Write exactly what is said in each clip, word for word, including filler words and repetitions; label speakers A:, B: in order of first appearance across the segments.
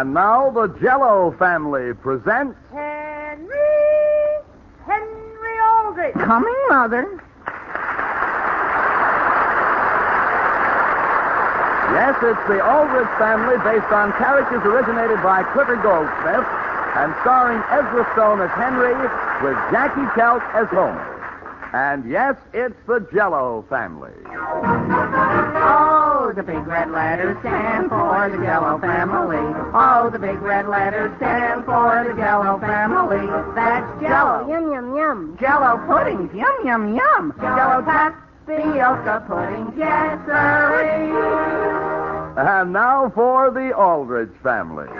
A: And now the Jell-O family presents...
B: Henry! Henry Aldrich!
C: Coming, Mother.
A: Yes, it's the Aldrich family based on characters originated by Clifford Goldsmith and starring Ezra Stone as Henry with Jackie Kelch as Homer. And yes, it's the Jell-O family.
C: Oh, the big red letters stand for the Jell-O family. Oh, the big red letters stand for the Jell-O family. That's Jell-O.
B: Yum, yum, yum.
C: Jell-O puddings, yum, yum, yum. Jell-O tapioca puddings, yes, sirree.
A: And now for the Aldrich family.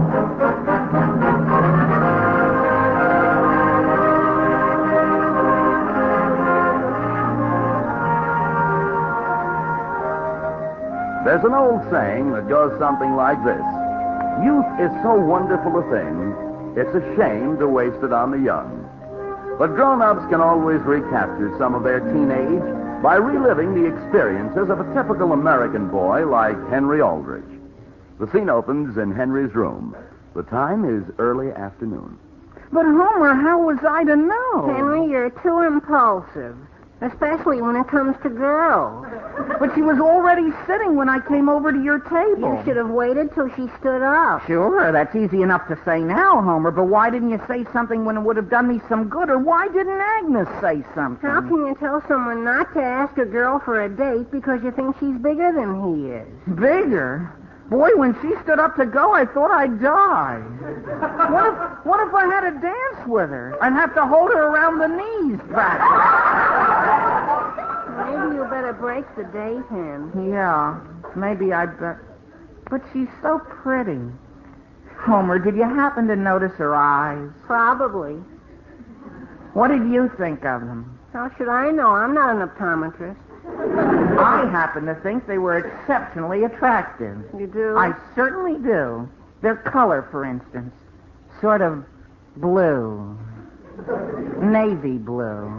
A: There's an old saying that goes something like this. Youth is so wonderful a thing, it's a shame to waste it on the young. But grown-ups can always recapture some of their teenage by reliving the experiences of a typical American boy like Henry Aldrich. The scene opens in Henry's room. The time is early afternoon.
C: But, Homer, how was I to know?
B: Henry, you're too impulsive. Especially when it comes to girls.
C: But she was already sitting when I came over to your table.
B: You should have waited till she stood up.
C: Sure, that's easy enough to say now, Homer, but why didn't you say something when it would have done me some good? Or why didn't Agnes say something?
B: How can you tell someone not to ask a girl for a date because you think she's bigger than he is?
C: Bigger? Boy, when she stood up to go, I thought I'd die. What if, what if I had to dance with her? I'd have to hold her around the knees back.
B: Maybe you better break the date, Hen.
C: Yeah, maybe I'd bet. But she's so pretty. Homer, did you happen to notice her eyes?
B: Probably.
C: What did you think of them?
B: How should I know? I'm not an optometrist.
C: I happen to think they were exceptionally attractive.
B: You do?
C: I certainly do. Their color, for instance. Sort of blue. Navy blue.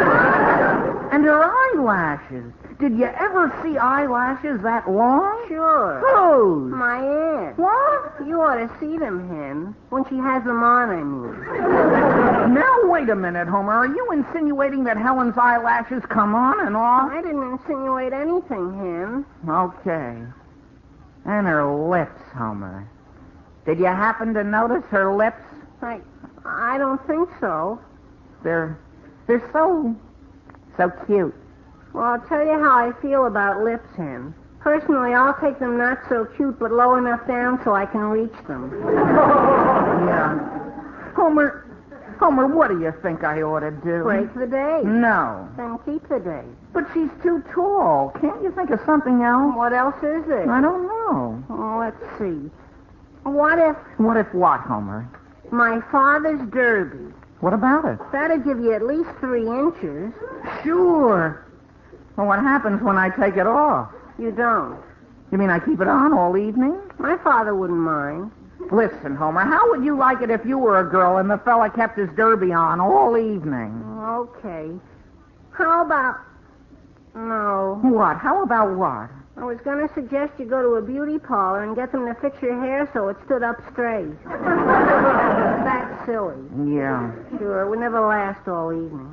C: And her eyelashes. Did you ever see eyelashes that long?
B: Sure.
C: Whose?
B: My aunt.
C: What?
B: You ought to see them, Hen. When she has them on, I mean.
C: Now, wait a minute, Homer. Are you insinuating that Helen's eyelashes come on and off?
B: I didn't insinuate anything, Hen.
C: Okay. And her lips, Homer. Did you happen to notice her lips?
B: I, I don't think so.
C: They're, they're so, so cute.
B: Well, I'll tell you how I feel about lips, Hen. Personally, I'll take them not so cute, but low enough down so I can reach them.
C: Yeah. Homer, Homer, what do you think I ought to do?
B: Break the date.
C: No.
B: Then keep the date.
C: But she's too tall. Can't you think of something else?
B: What else is there?
C: I don't know.
B: Oh, let's see. What if
C: What if what, Homer?
B: my father's derby?
C: What about it?
B: That'd give you at least three inches.
C: Sure. Well, what happens when I take it off?
B: You don't.
C: You mean I keep it on all evening?
B: My father wouldn't mind.
C: Listen, Homer, how would you like it if you were a girl and the fella kept his derby on all evening?
B: Okay. How about... No.
C: What? How about what?
B: I was going to suggest you go to a beauty parlor and get them to fix your hair so it stood up straight. That's silly.
C: Yeah.
B: Sure, it would never last all evening.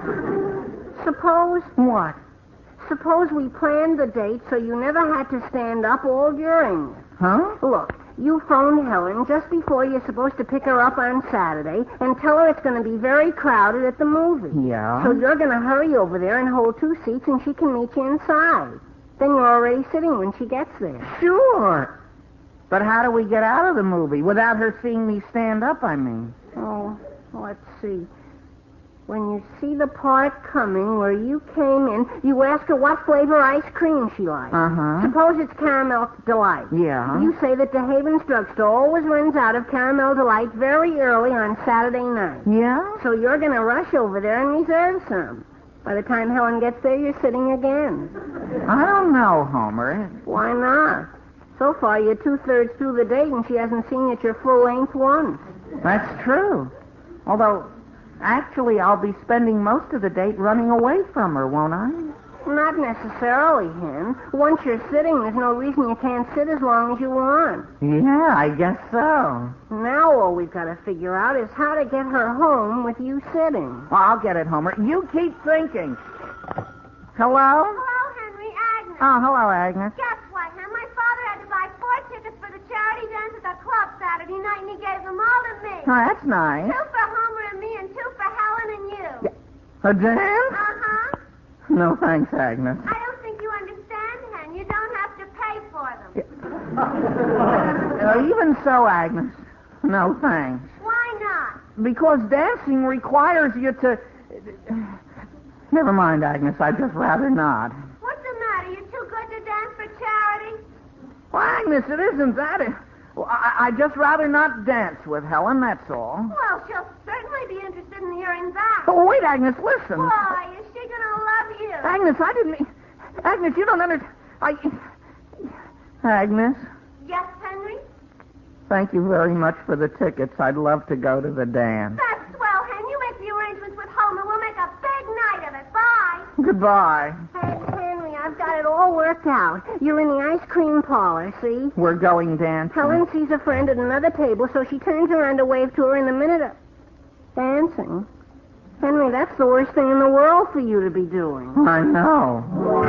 B: Suppose...
C: What?
B: Suppose we planned the date so you never had to stand up all during it.
C: Huh?
B: Look, you phone Helen just before you're supposed to pick her up on Saturday and tell her it's going to be very crowded at the movie.
C: Yeah?
B: So you're going to hurry over there and hold two seats and she can meet you inside. Then you're already sitting when she gets there.
C: Sure. But how do we get out of the movie without her seeing me stand up, I mean?
B: Oh, let's see. When you see the part coming where you came in, you ask her what flavor ice cream she likes.
C: Uh-huh.
B: Suppose it's Caramel Delight.
C: Yeah?
B: You say that DeHaven's drugstore always runs out of Caramel Delight very early on Saturday night.
C: Yeah?
B: So you're going to rush over there and reserve some. By the time Helen gets there, you're sitting again.
C: I don't know, Homer.
B: Why not? So far, you're two-thirds through the date and she hasn't seen you at your full length once.
C: That's true. Although, actually, I'll be spending most of the date running away from her, won't I?
B: Not necessarily, Hen. Once you're sitting, there's no reason you can't sit as long as you want.
C: Yeah, I guess so.
B: Now all we've got to figure out is how to get her home with you sitting.
C: Well, I'll get it, Homer. You keep thinking. Hello?
D: Hello, Henry. Agnes.
C: Oh, hello, Agnes.
D: Guess what, Hen? My father had to buy four tickets for the charity dance at the club Saturday night, and he gave them all to me.
C: Oh, that's nice.
D: Two for Homer and me, and two for Helen and you.
C: Yeah. A dance?
D: Uh-huh.
C: No, thanks, Agnes.
D: I don't think you understand, Hen. You don't have to pay for them.
C: Uh, even so, Agnes. No, thanks.
D: Why not?
C: Because dancing requires you to... Never mind, Agnes. I'd just rather not.
D: What's the matter? You too good to dance for charity?
C: Well, Agnes, it isn't that. It, well, I, I'd just rather not dance with Helen, that's all.
D: Well, she'll certainly be interested in hearing that.
C: Oh, wait, Agnes, listen.
D: Why, is she going to love you?
C: Agnes, I didn't mean... Agnes, you don't understand. I... Agnes,
D: Yes, Henry?
C: thank you very much for the tickets. I'd love to go to the dance.
D: That's swell, Hen. You make the arrangements with Homer. We'll make a big night of it. Bye.
C: Goodbye.
B: Hey, Henry, I've got it all worked out. You're in the ice cream parlor, see?
C: We're going dancing.
B: Helen sees a friend at another table, so she turns around to wave to her in the minute of... Dancing? Henry, that's the worst thing in the world for you to be doing.
C: I know.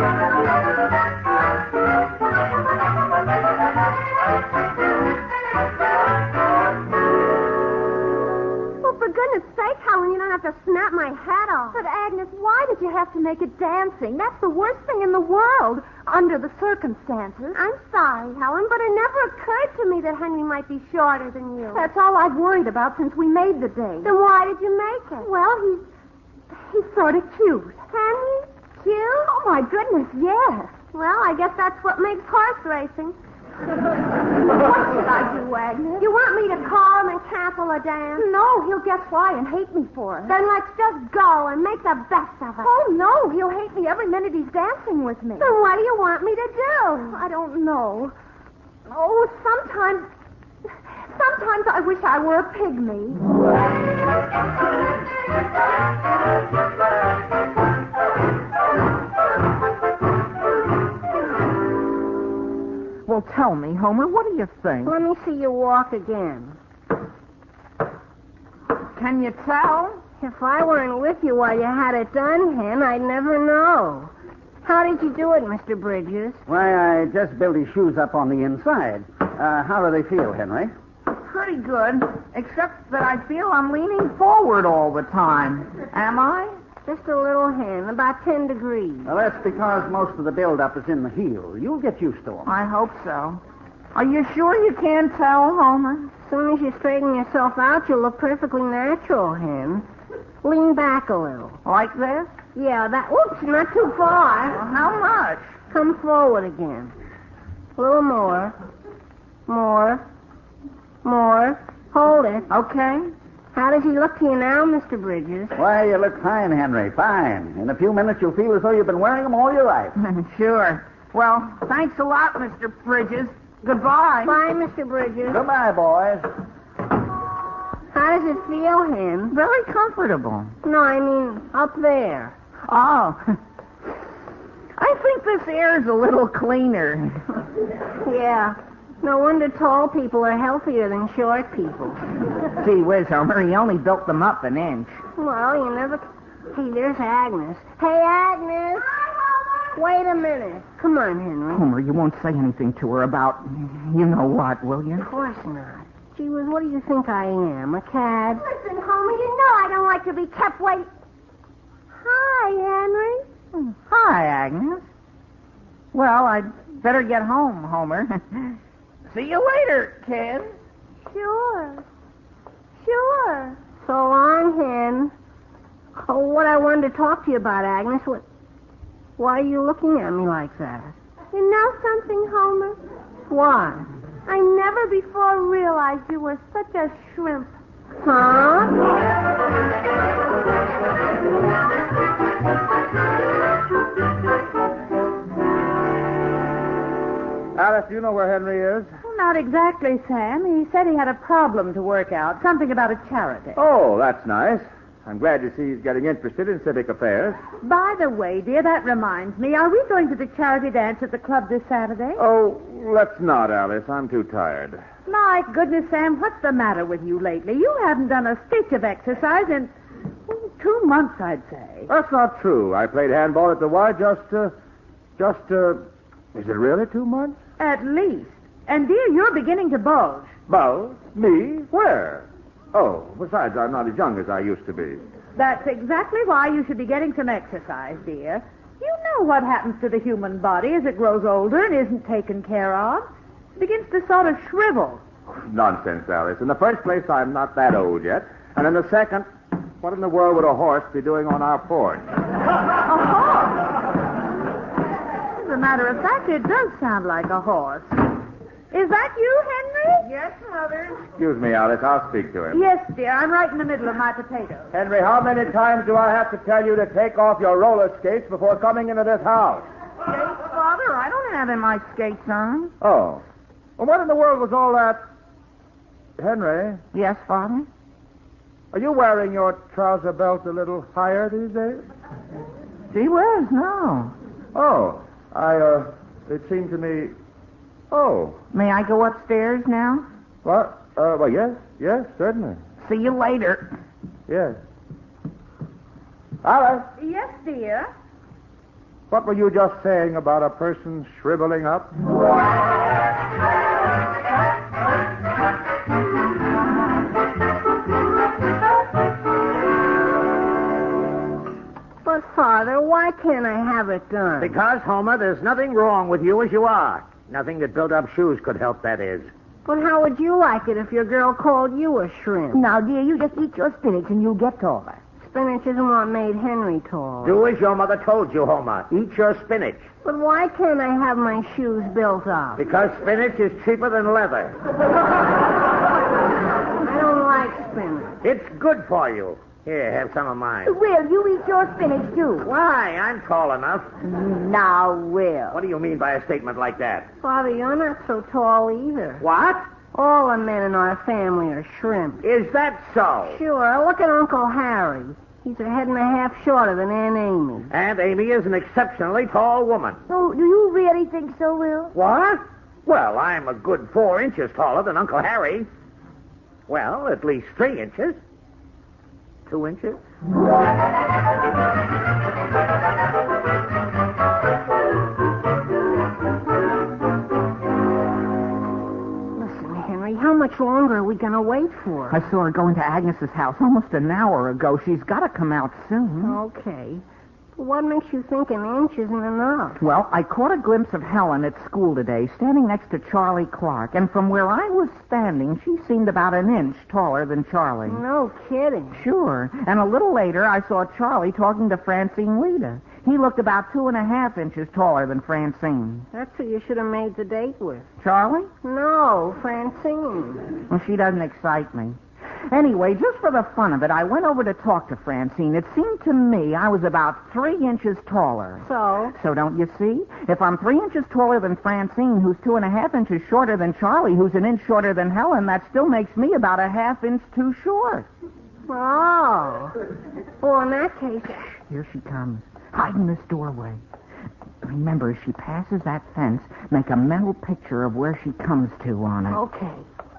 D: Well, for goodness sake, Helen, you don't have to snap my head off. But, Agnes, why did you have to make it dancing? That's the worst thing in the world, under the circumstances. I'm sorry, Helen, but it never occurred to me that Henry might be shorter than you. That's all I've worried about since we made the date. Then why did you make it? Well, he's... he's sort of cute. Henry? Cute? Oh, my goodness, yes. Well, I guess that's what makes horse racing. What should I do, Agnes? You want me to call him and cancel a dance? No, he'll guess why and hate me for it. Then let's just go and make the best of it. Oh, no, he'll hate me every minute he's dancing with me. Then what do you want me to do? I don't know. Oh, sometimes... Sometimes I wish I were a pygmy.
C: Well, tell me, Homer, what do you think?
B: Let me see you walk again.
C: Can you tell?
B: If I weren't with you while you had it done, Hen, I'd never know. How did you do it, Mister Bridges?
E: Why, I just built his shoes up on the inside. Uh, how do they feel, Henry?
C: Pretty good, except that I feel I'm leaning forward all the time. Am I?
B: Just a little, Hen, about ten degrees.
E: Well, that's because most of the build-up is in the heel. You'll get used to them.
C: I hope so. Are you sure you can't tell, Homer?
B: As soon as you straighten yourself out, you'll look perfectly natural, Hen. Lean back a little.
C: Like this?
B: Yeah, that... Oops, not too far.
C: Well, how much?
B: Come forward again. A little more. More. More. Hold it.
C: Okay.
B: How does he look to you now, Mister Bridges?
E: Why, you look fine, Henry, fine. In a few minutes, you'll feel as though you've been wearing them all your life.
C: Sure. Well, thanks a lot, Mister Bridges. Goodbye.
B: Bye, Mister Bridges.
E: Goodbye, boys.
B: How does it feel, Hen?
C: Very comfortable.
B: No, I mean up there.
C: Oh. I think this air's a little cleaner.
B: Yeah. No wonder tall people are healthier than short people.
C: Gee whiz, Homer, he only built them up an inch.
B: Well, you never... Hey, there's Agnes. Hey, Agnes! Wait a minute. Come on, Henry.
C: Homer, you won't say anything to her about you know what, will you?
B: Of course not. Gee whiz, what do you think I am, a cad?
D: Listen, Homer, you know I don't like to be kept waiting. Hi, Henry.
C: Hi, Agnes. Well, I'd better get home, Homer. See you later, kid.
D: Sure. Sure.
B: So long, Hen. Oh, what I wanted to talk to you about, Agnes, what... Why are you looking at me like that?
D: You know something, Homer?
B: Why?
D: I never before realized you were such a shrimp.
B: Huh?
E: Alice, do you know where Henry is?
F: Well, not exactly, Sam. He said he had a problem to work out, something about a charity.
E: Oh, that's nice.
F: I'm glad to see he's getting interested in civic affairs.
G: By the way, dear, that reminds me. Are we going to the charity dance at the club this Saturday?
F: Oh, let's not, Alice. I'm too tired.
G: My goodness, Sam, what's the matter with you lately? You haven't done a stitch of exercise in oh, two months, I'd say.
F: That's not true. I played handball at the Y just, uh, just, uh, is it really two months?
G: At least. And, dear, you're beginning to bulge.
F: Bulge? Me? Where? Oh, besides, I'm not as young as I used to be.
G: That's exactly why you should be getting some exercise, dear. You know what happens to the human body as it grows older and isn't taken care of. It begins to sort of shrivel.
F: Nonsense, Alice. In the first place, I'm not that old yet. And in the second, what in the world would a horse be doing on our porch?
G: A horse? As a matter of fact, it does sound like a horse. Is that you, Henry?
C: Yes, Mother.
F: Excuse me, Alice. I'll speak to him.
G: Yes, dear. I'm right in the middle of my potatoes.
F: Henry, how many times do I have to tell you to take off your roller skates before coming into this house?
C: Skates, Father? I don't have my skates on.
F: Oh. Well, what in the world was all that? Henry,
C: Yes, Father?
F: are you wearing your trouser belt a little higher these days?
C: Gee whiz, no.
F: Oh, I, uh, it seemed to me... Oh,
C: May I go upstairs now?
F: what? Uh, well, yes, yes, certainly.
C: See you later.
F: Yes. Alice,
G: Yes, dear.
F: what were you just saying about a person shriveling up?
B: But, Father, why can't I have it done?
E: Because, Homer, there's nothing wrong with you as you are. Nothing that built-up shoes could help, that is.
B: But how would you like it if your girl called you a shrimp?
C: Now, dear, you just eat your spinach and you'll get taller.
B: Spinach isn't what made Henry tall.
E: Do as your mother told you, Homer. Eat your spinach.
B: But why can't I have my shoes built up?
E: Because spinach is cheaper than leather.
B: I don't like spinach.
E: It's good for you. Here, have some of mine.
C: Will, you eat your spinach, too.
E: Why? I'm tall enough.
C: Now, Will.
E: What do you mean by a statement like that?
B: Father, you're not so tall either.
E: What?
B: All the men in our family are shrimp.
E: Is that so?
B: Sure, look at Uncle Harry. He's a head and a half shorter than Aunt Amy.
E: Aunt Amy is an exceptionally tall woman.
C: Oh, do you really think so, Will?
E: What? Well, I'm a good four inches taller than Uncle Harry. Well, at least three inches. Two inches?
B: Listen, Henry, how much longer are we going to wait for?
C: I saw her go into Agnes's house almost an hour ago. She's got to come out soon.
B: Okay. But what makes you think an inch isn't enough?
C: Well, I caught a glimpse of Helen at school today, standing next to Charlie Clark, and from where I was standing, she seemed about an inch taller than Charlie.
B: No kidding.
C: Sure. And a little later, I saw Charlie talking to Francine Lita. He looked about two and a half inches taller than Francine.
B: That's who you should have made the date with.
C: Charlie?
B: No, Francine.
C: Well, she doesn't excite me. Anyway, just for the fun of it, I went over to talk to Francine. It seemed to me I was about three inches taller.
B: So?
C: So don't you see? If I'm three inches taller than Francine, who's two and a half inches shorter than Charlie, who's an inch shorter than Helen, that still makes me about a half inch too short.
B: Oh. Well, in that case...
C: Here she comes. Hide in this doorway. Remember, as she passes that fence, make a mental picture of where she comes to on it.
B: Okay.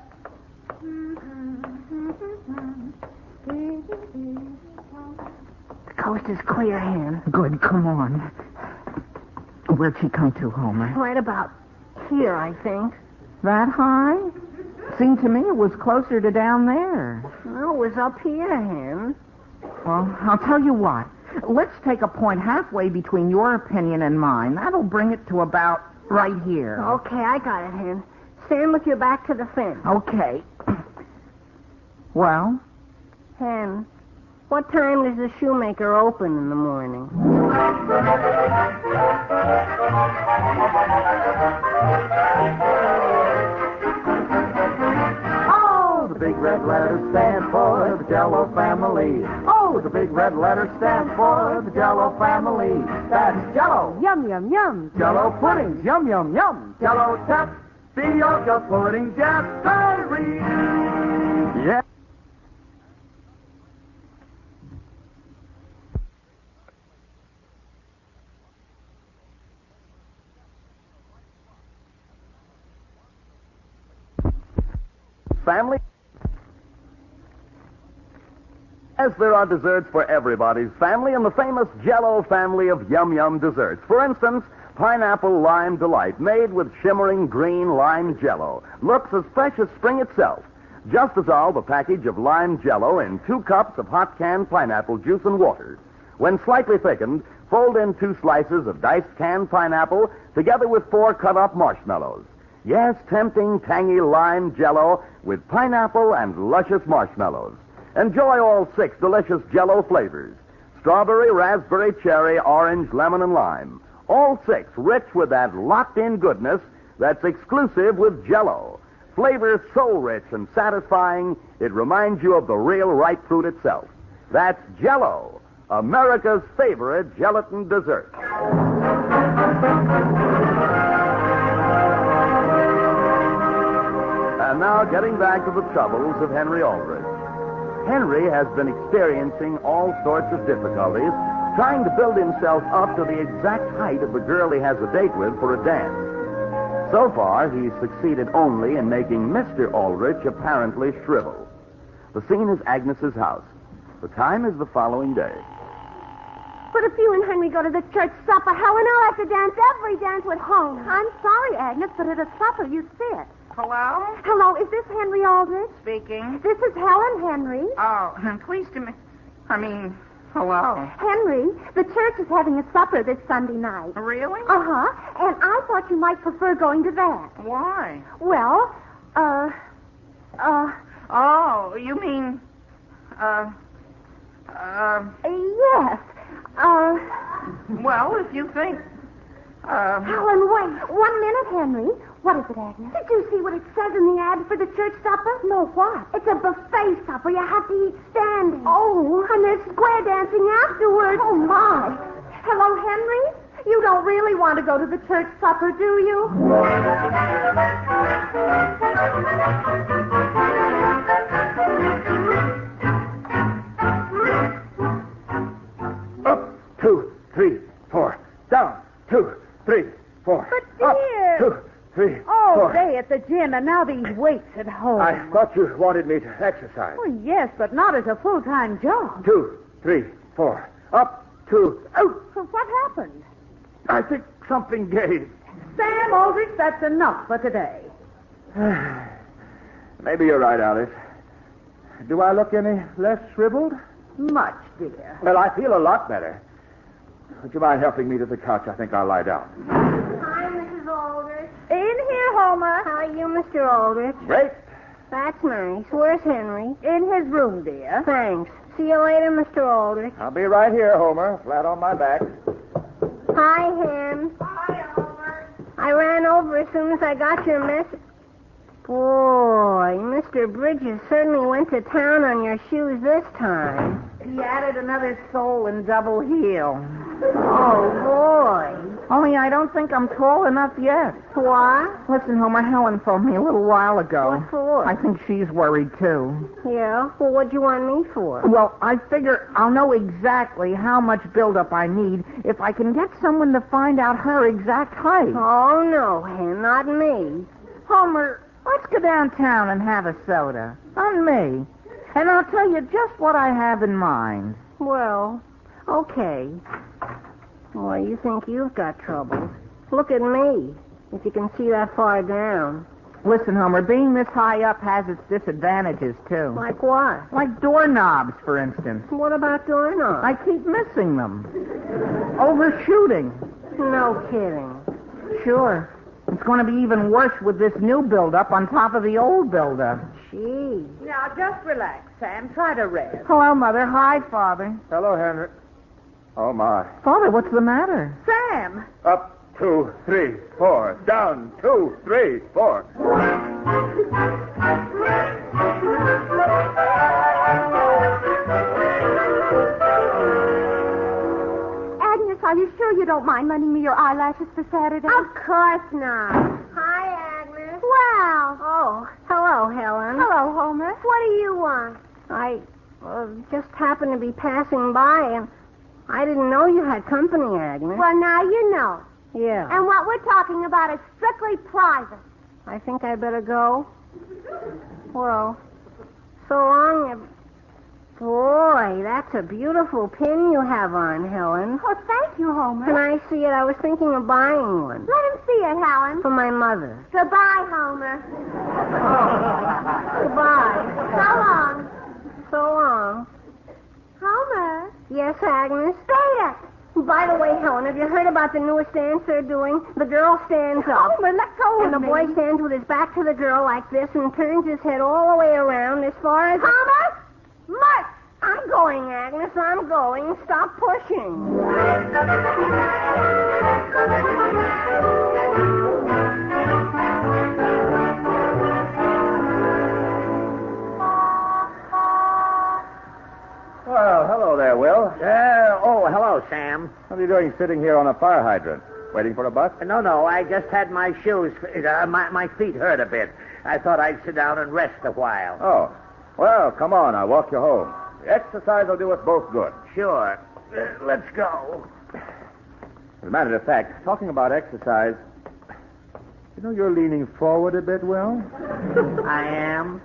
B: The coast is clear, Hen.
C: Good, come on. Where'd she come to, Homer?
B: Right about here, I think.
C: That high? Seemed to me it was closer to down there.
B: No, it was up here, Hen.
C: Well, I'll tell you what. Let's take a point halfway between your opinion and mine. That'll bring it to about right here.
B: Okay, I got it, Hen. Stand with your back to the fence.
C: Okay. Well?
B: Hen, what time does the shoemaker open in the morning?
A: Oh, the big red letters stand for the Jell-O family. Oh, the big red letters stand for the Jell-O family. That's Jell-O.
G: Yum, yum, yum.
A: Jell-O puddings, yum, yum, yum. Jell-O tapioca pudding, Jasperie. Yeah. family. Yes, there are desserts for everybody's family in the famous Jell-O family of yum-yum desserts. For instance, Pineapple Lime Delight, made with shimmering green lime Jell-O. Looks as fresh as spring itself. Just dissolve a package of lime Jell-O in two cups of hot canned pineapple juice and water. When slightly thickened, fold in two slices of diced canned pineapple together with four cut-up marshmallows. Yes, tempting, tangy lime Jell-O with pineapple and luscious marshmallows. Enjoy all six delicious Jell-O flavors: strawberry, raspberry, cherry, orange, lemon, and lime. All six rich with that locked-in goodness that's exclusive with Jell-O. Flavor so rich and satisfying, it reminds you of the real ripe fruit itself. That's Jell-O, America's favorite gelatin dessert. And now, getting back to the troubles of Henry Aldrich. Henry has been experiencing all sorts of difficulties trying to build himself up to the exact height of the girl he has a date with for a dance. So far, he's succeeded only in making Mister Aldrich apparently shrivel. The scene is Agnes's house. The time is the following day.
D: But if you and Henry go to the church supper, Helen, I'll have to dance every dance with Homer. I'm sorry, Agnes, but at a supper you sit.
C: Hello?
D: Hello, is this Henry Aldrich?
C: Speaking.
D: This is Helen, Henry.
C: Oh, I'm pleased to meet... I mean, hello.
D: Henry, the church is having a supper this Sunday night.
C: Really?
D: Uh-huh. And I thought you might prefer going to that.
C: Why?
D: Well, uh, uh...
C: Oh, you mean... Uh... Uh...
D: Yes. Uh...
C: Well, if you think... Uh...
D: Helen, wait. One minute, Henry. What is it, Agnes? Did you see what it says in the ad for the church supper? No, what? It's a buffet supper. You have to eat standing. Oh. And there's square dancing afterwards. Oh, my. Hello, Henry? You don't really want to go to the church supper, do you?
F: Up, two, three, four. Down, two, three, four.
G: But,
F: Up,
G: dear.
F: two, three,
G: All
F: four.
G: day at the gym, and now these weights at home.
F: I thought you wanted me to exercise.
G: Oh, yes, but not as a full-time job.
F: Two, three, four. Up, two, out.
G: So what happened?
F: I think something gave.
G: Sam Aldrich, that's enough for today.
F: Maybe you're right, Alice. Do I look any less shriveled?
G: Much, dear.
F: Well, I feel a lot better. Would you mind helping me to the couch? I think I'll lie down.
B: Hi, Missus Aldrich.
G: In here, Homer.
B: How are you, Mister Aldrich?
F: Great.
B: That's nice. Where's Henry?
G: In his room, dear.
B: Thanks. See you later, Mister Aldrich.
F: I'll be right here, Homer, flat on my back.
B: Hi, Hen.
D: Hi, Homer.
B: I ran over as soon as I got your message. Boy, Mister Bridges certainly went to town on your shoes this time.
C: He added another sole and double heel.
B: Oh, boy.
C: Only I don't think I'm tall enough yet.
B: What?
C: Listen, Homer, Helen phoned me a little while ago.
B: What for?
C: I think she's worried, too.
B: Yeah? Well, what'd you want me for?
C: Well, I figure I'll know exactly how much buildup I need if I can get someone to find out her exact height.
B: Oh, no, Hen, not me.
C: Homer, let's go downtown and have a soda. On me. And I'll tell you just what I have in mind.
B: Well, okay. Well, you think you've got trouble. Look at me, if you can see that far down.
C: Listen, Homer, being this high up has its disadvantages, too.
B: Like what?
C: Like doorknobs, for instance.
B: What about doorknobs?
C: I keep missing them. Overshooting.
B: No kidding.
C: Sure. It's going to be even worse with this new build-up on top of the old build-up.
B: Gee.
G: Now, just relax, Sam. Try to rest.
C: Hello, Mother. Hi, Father.
F: Hello, Henry. Oh, my.
C: Father, what's the matter?
G: Sam!
F: Up, two, three, four. Down, two, three, four.
D: Agnes, are you sure you don't mind lending me your eyelashes for Saturday?
B: Of course not. Hi, Agnes.
D: Wow.
B: Oh, hello, Helen.
D: Hello, Homer.
B: What do you want? I uh, just happened to be passing by, and I didn't know you had company, Agnes.
D: Well, now you know.
B: Yeah.
D: And what we're talking about is strictly private.
B: I think I better go. Well, so long. You... Boy, that's a beautiful pin you have on, Helen.
D: Oh, thank you, Homer.
B: Can I see it? I was thinking of buying one.
D: Let him see it, Helen.
B: For my mother.
D: Goodbye, Homer.
B: Goodbye.
D: So long.
B: So long.
D: Homer.
B: Yes, Agnes?
D: Say it.
B: By the way, Helen, have you heard about the newest dance they're doing? The girl stands up.
D: Homer, let go
B: And
D: of
B: the
D: me.
B: boy stands with his back to the girl like this and turns his head all the way around as far as...
D: Homer! Mark!
B: I'm going, Agnes. I'm going. Stop pushing.
F: Well, hello there, Will.
E: Uh, oh, hello, Sam.
F: What are you doing sitting here on a fire hydrant? Waiting for a bus?
E: No, no, I just had my shoes. Uh, my, my feet hurt a bit. I thought I'd sit down and rest a while.
F: Oh. Well, come on. I'll walk you home. The exercise will do us both good.
E: Sure. Uh, let's go.
F: As a matter of fact, talking about exercise, you know you're leaning forward a bit, Will?
E: I am.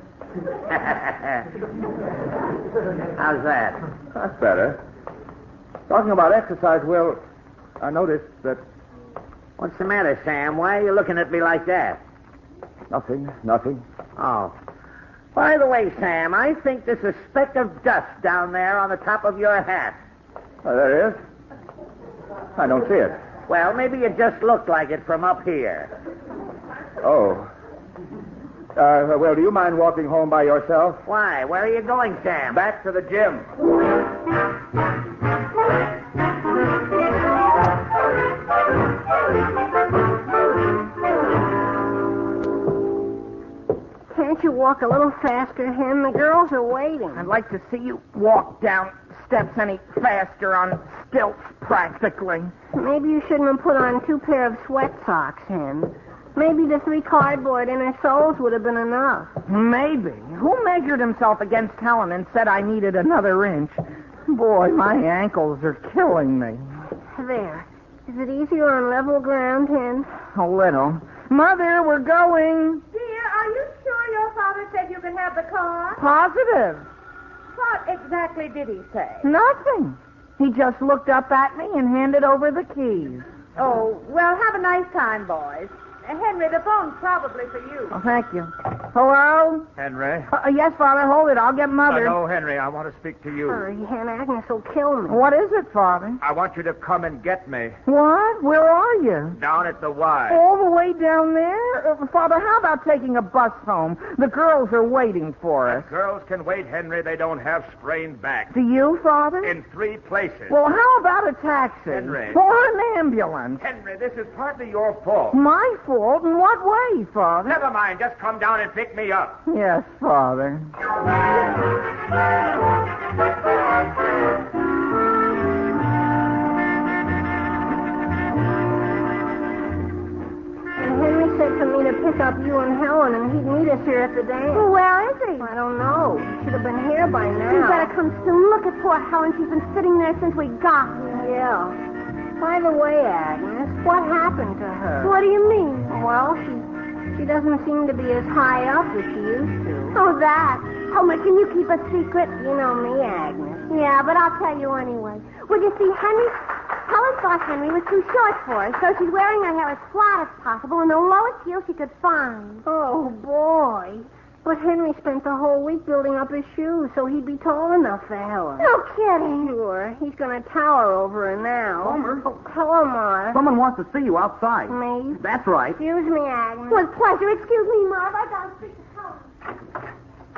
E: How's that?
F: That's better. Talking about exercise, Will, I noticed that...
E: What's the matter, Sam? Why are you looking at me like that?
F: Nothing, nothing.
E: Oh. By the way, Sam, I think there's a speck of dust down there on the top of your hat.
F: Oh, there it is. I don't see it.
E: Well, maybe it just looked like it from up here.
F: Oh. Uh, well, do you mind walking home by yourself?
E: Why? Where are you going, Sam?
F: Back to the gym.
B: Can't you walk a little faster, Hen? The girls are waiting.
C: I'd like to see you walk down steps any faster on stilts, practically.
B: Maybe you shouldn't have put on two pair of sweat socks, Hen. Maybe the three cardboard inner soles would have been enough.
C: Maybe. Who measured himself against Helen and said I needed another inch? Boy, my ankles are killing me.
B: There. Is it easier on level ground, Hen?
C: A little. Mother, we're going.
G: Dear, are you sure your father said you could have the car?
C: Positive.
G: What exactly did he say?
C: Nothing. He just looked up at me and handed over the keys.
G: Oh, well, have a nice time, boys. Uh, Henry, the phone's probably for you.
C: Oh, thank you. Hello?
F: Henry?
C: Uh, yes, Father, hold it. I'll get Mother.
F: Uh, no, Henry, I want to speak to you.
B: Hurry, Hen. Agnes will kill me.
C: What is it, Father?
F: I want you to come and get me.
C: What? Where are you?
F: Down at the Y.
C: All the way down there? Uh, Father, how about taking a bus home? The girls are waiting for us.
F: Girls can wait, Henry. They don't have sprained backs.
C: Do you, Father?
F: In three places.
C: Well, how about a taxi?
F: Henry.
C: Or an ambulance?
F: Henry, this is partly your fault.
C: My fault? In what way, Father?
F: Never mind. Just come down and pick me up.
C: Yes, Father.
B: Henry said for me to pick up you and Helen, and he'd meet us here at the dance.
D: Well, where is he?
B: I don't know. He should have been here by now.
D: You better come soon. Look at poor Helen. She's been sitting there since we got here.
B: Yeah. By the way, Agnes, what happened to her?
D: What do you mean?
B: Well, she she doesn't seem to be as high up as she used to.
D: Oh, that. Homer, can you keep a secret?
B: You know me, Agnes.
D: Yeah, but I'll tell you anyway. Well, you see, Henry... Helen thought Henry was too short for her, so she's wearing her hair as flat as possible and the lowest heel she could find.
B: Oh, boy. But Henry spent the whole week building up his shoes so he'd be tall enough for Helen.
D: No kidding.
B: Sure. He's going to tower over her now.
H: Homer.
B: Oh, hello, Ma.
H: Someone wants to see you outside.
B: Me?
H: That's right.
B: Excuse me, Agnes.
D: With pleasure. Excuse me, Marv. I gotta speak to Helen.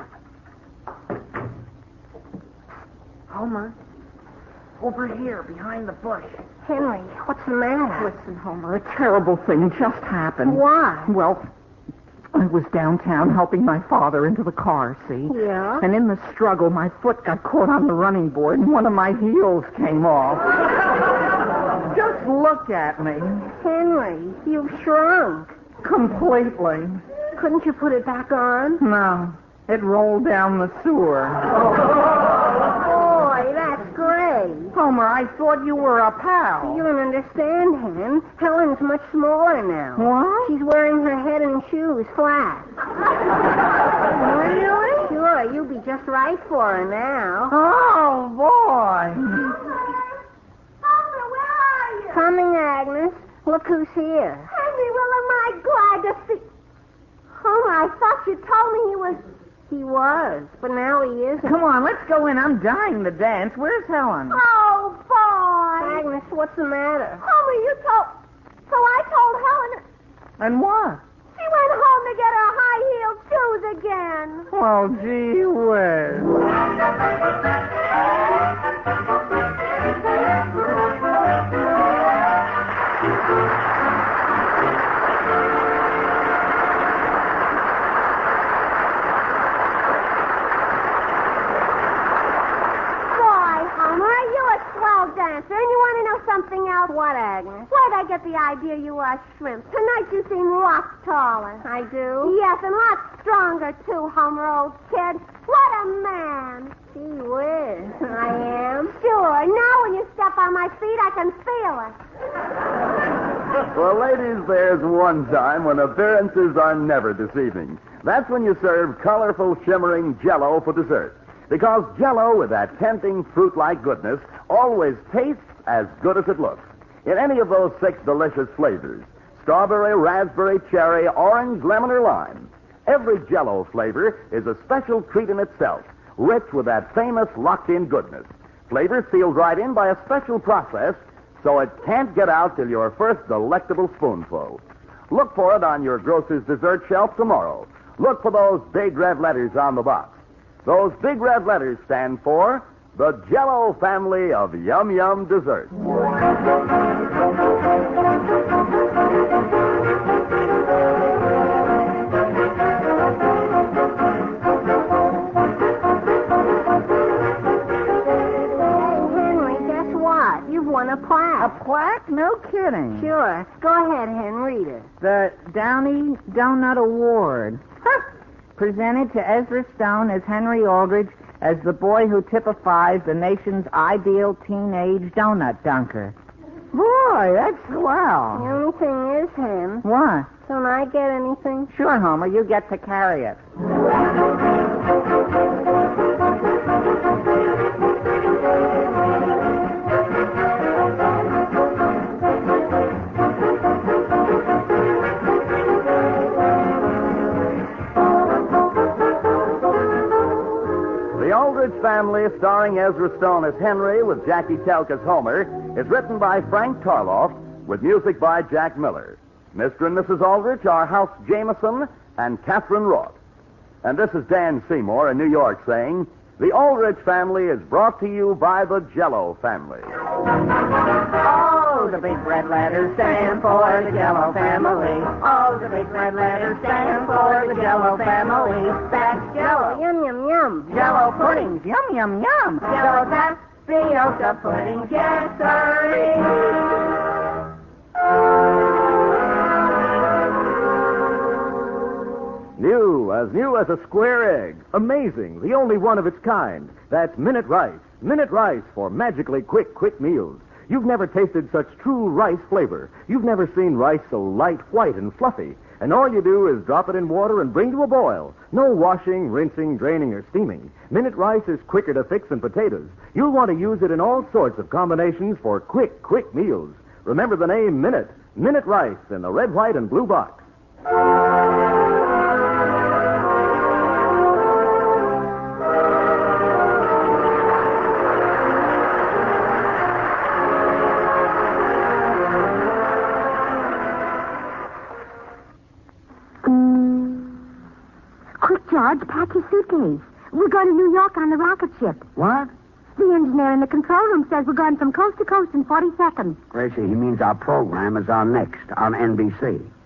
C: Homer, over here, behind the bush.
B: Henry, what's the matter?
C: Listen, Homer, a terrible thing just happened.
B: What?
C: Well, I was downtown helping my father into the car, see?
B: Yeah?
C: And in the struggle, my foot got caught on the running board and one of my heels came off. Just look at me.
B: Henry, you've shrunk.
C: Completely.
B: Couldn't you put it back on?
C: No. It rolled down the sewer.
B: Boy, that's great.
C: Homer, I thought you were a pal.
B: You don't understand, Hen. Helen's much smaller now.
C: What?
B: She's wearing her head and shoes flat.
C: Really?
B: Sure, you'll be just right for her now.
C: Oh, boy.
D: Homer, where are you?
B: Coming, Agnes. Look who's here.
D: Henry, well, am I glad to see... Homer, I thought you told me he was...
B: He was, but now he isn't.
C: Come on, let's go in. I'm dying to dance. Where's Helen?
D: Oh, boy.
B: Agnes, what's the matter?
D: Homer, you told... So I told Helen...
C: And what?
D: She went home to get her high-heeled shoes again.
C: Oh, gee whiz.
D: Dancer, and you want to know something else?
B: What, Agnes?
D: Where'd I get the idea you were a shrimp? Tonight you seem lots taller.
B: I do?
D: Yes, and lots stronger, too, Homer, old kid. What a man.
B: Gee whiz. I am?
D: Sure. Now when you step on my feet, I can feel it.
A: Well, ladies, there's one time when appearances are never deceiving. That's when you serve colorful, shimmering Jell-O for dessert. Because Jell-O, with that tempting fruit-like goodness, always tastes as good as it looks. In any of those six delicious flavors, strawberry, raspberry, cherry, orange, lemon, or lime, every Jell-O flavor is a special treat in itself, rich with that famous locked-in goodness. Flavor sealed right in by a special process, so it can't get out till your first delectable spoonful. Look for it on your grocer's dessert shelf tomorrow. Look for those big red letters on the box. Those big red letters stand for the Jell-O family of Yum Yum desserts.
B: Won a plaque.
C: A plaque? No kidding.
B: Sure. Go ahead, Hen, read it.
C: The Downey Donut Award. Huh. Presented to Ezra Stone as Henry Aldrich as the boy who typifies the nation's ideal teenage donut dunker. Boy, that's swell.
B: The only thing is, Hen.
C: What?
B: Don't I get anything?
C: Sure, Homer. You get to carry it.
A: The Aldrich Family, starring Ezra Stone as Henry with Jackie Telk as Homer, is written by Frank Tarloff with music by Jack Miller. Mister and Missus Aldrich are House Jameson and Catherine Roth. And this is Dan Seymour in New York saying, the Aldrich Family is brought to you by the Jell-O family.
C: Oh, the big red letters stand for the Jell-O family. Oh, the big red letters stand for the Jell-O family. That's Jell-O.
B: Yum, yum, yum.
C: Jell-O puddings. Yum, yum, yum. Jell-O tapioca puddings. Yes, sirree.
H: New, as new as a square egg. Amazing, the only one of its kind. That's Minute Rice. Minute Rice for magically quick, quick meals. You've never tasted such true rice flavor. You've never seen rice so light, white, and fluffy. And all you do is drop it in water and bring to a boil. No washing, rinsing, draining, or steaming. Minute Rice is quicker to fix than potatoes. You'll want to use it in all sorts of combinations for quick, quick meals. Remember the name Minute. Minute Rice in the red, white, and blue box.
D: George, pack your suitcase. We're going to New York on the rocket ship.
I: What?
D: The engineer in the control room says we're going from coast to coast in forty seconds.
I: Gracie, he means our program is on next on N B C.